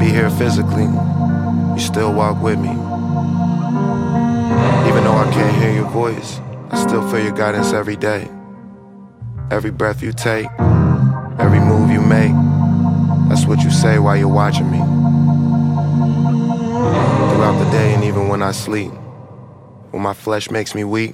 be here physically, you still walk with me. Even though I can't hear your voice, I still feel your guidance every day. Every breath you take, every move you make, that's what you say while you're watching me. Throughout the day and even when I sleep, when my flesh makes me weak,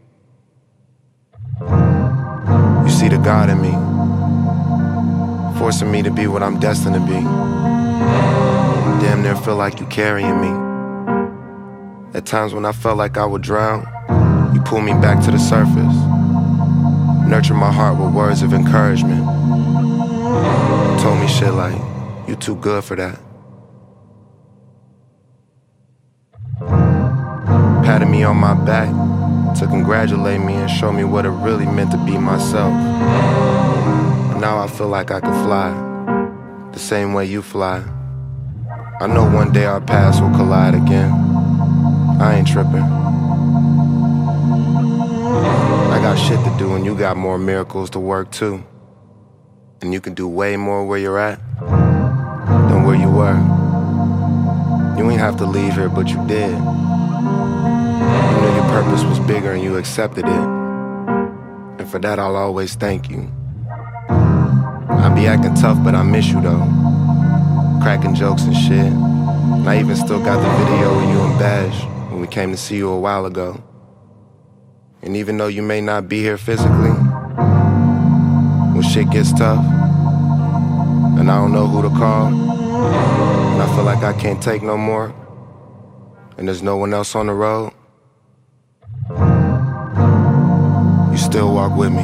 you see the God in me, forcing me to be what I'm destined to be. Damn near feel like you carrying me. At times when I felt like I would drown, you pull me back to the surface. Nurture my heart with words of encouragement. You told me shit like, you too good for that. Patted me on my back to congratulate me and show me what it really meant to be myself. And now I feel like I could fly, the same way you fly. I know one day our paths will collide again. I ain't tripping. I got shit to do and you got more miracles to work too. And you can do way more where you're at than where you were. You ain't have to leave here, but you did. You knew your purpose was bigger and you accepted it. And for that I'll always thank you. I be acting tough, but I miss you though. Cracking jokes and shit. And I even still got the video of you and Bash when we came to see you a while ago. And even though you may not be here physically, when shit gets tough, and I don't know who to call, and I feel like I can't take no more, and there's no one else on the road, you still walk with me.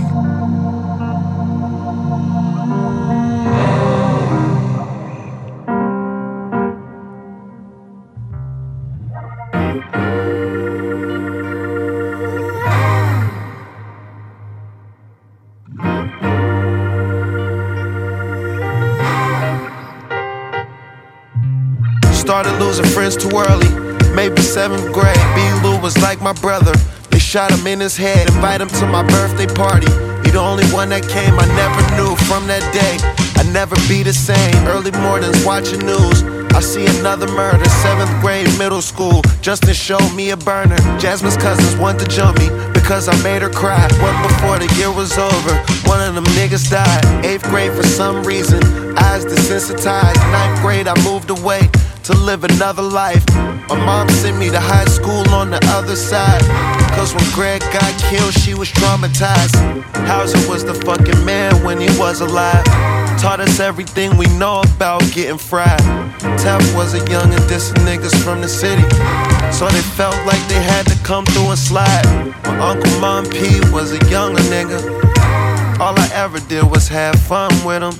Started losing friends too early, maybe 7th grade. B-Lou was like my brother. They shot him in his head, invite him to my birthday party. He the only one that came, I never knew from that day I'd never be the same. Early mornings watching news, I see another murder. 7th grade, middle school, Justin showed me a burner. Jasmine's cousins wanted to jump me because I made her cry. One before the year was over, one of them niggas died. 8th grade for some reason, eyes desensitized. 9th grade I moved away to live another life. My mom sent me to high school on the other side, cause when Greg got killed she was traumatized. Hauser was the fucking man when he was alive. Taught us everything we know about getting fried. Tef was a young and dissing niggas from the city, so they felt like they had to come through and slide. My Uncle Mom P was a younger nigga. All I ever did was have fun with him.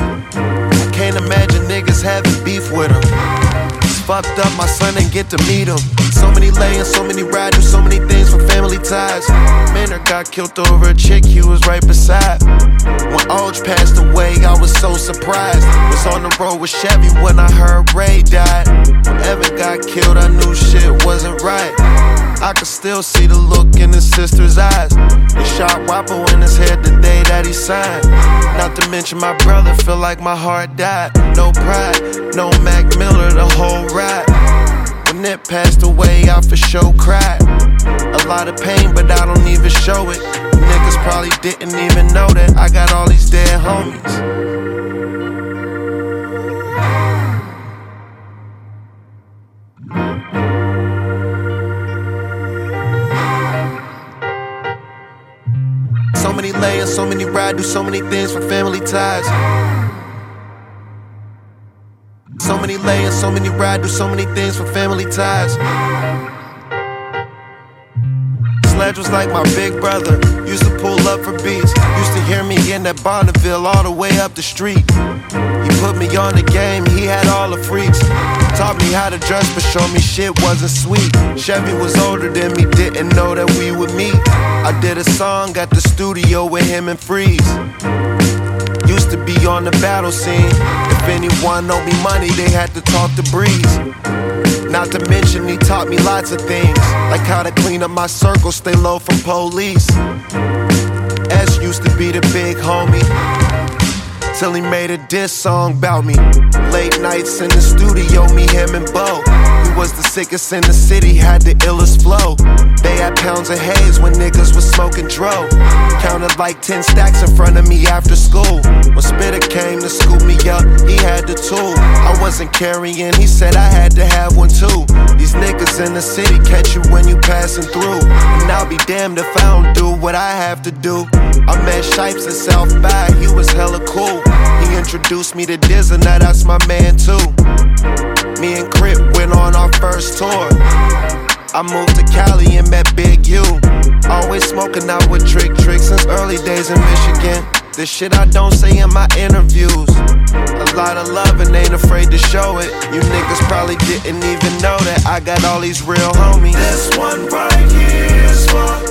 I can't imagine niggas having beef with him. Fucked up, my son didn't get to meet him. So many layers, so many rides, do so many things for family ties. Manor got killed over a chick he was right beside. When Oj passed away, I was so surprised. Was on the road with Chevy when I heard Ray died. When Evan got killed, I knew shit wasn't right. I could still see the look in his sister's eyes. They shot Wapo in his head the day that he signed. Not to mention my brother, feel like my heart died. No pride, no Mac Miller, the whole ride. When it passed away, I for sure cried. A lot of pain, but I don't even show it. Niggas probably didn't even know that I got all these dead homies. So many layers, so many rides, do so many things for family ties. So many layers, so many rides, do so many things for family ties. Sledge was like my big brother, used to pull up for beats. Used to hear me in that Bonneville all the way up the street. He put me on the game, he had all the freaks. Taught me how to dress, but showed me shit wasn't sweet. Chevy was older than me, didn't know that we would meet. I did a song at the studio with him and Freeze. Used to be on the battle scene. If anyone owed me money, they had to talk to Breeze. Not to mention he taught me lots of things, like how to clean up my circle, stay low from police. S used to be the big homie. till he made a diss song about me. Late nights in the studio, me, him, and Bo. He was the sickest in the city, had the illest flow. They had pounds of haze when niggas was smoking dro. Counted like 10 stacks in front of me after school. When Spitter came to scoop me up, he had the tool. I wasn't carrying, he said I had to have one too. These niggas in the city catch you when you passing through. And I'll be damned if I don't do what I have to do. I met Shipes at South by, he was hella cool. He introduced me to Dizza, now that's my man too. Me and Crip went on our first tour. I moved to Cali and met Big U. Always smoking out with Trick since early days in Michigan. The shit I don't say in my interviews. A lot of love and ain't afraid to show it. You niggas probably didn't even know that I got all these real homies. This one right here is for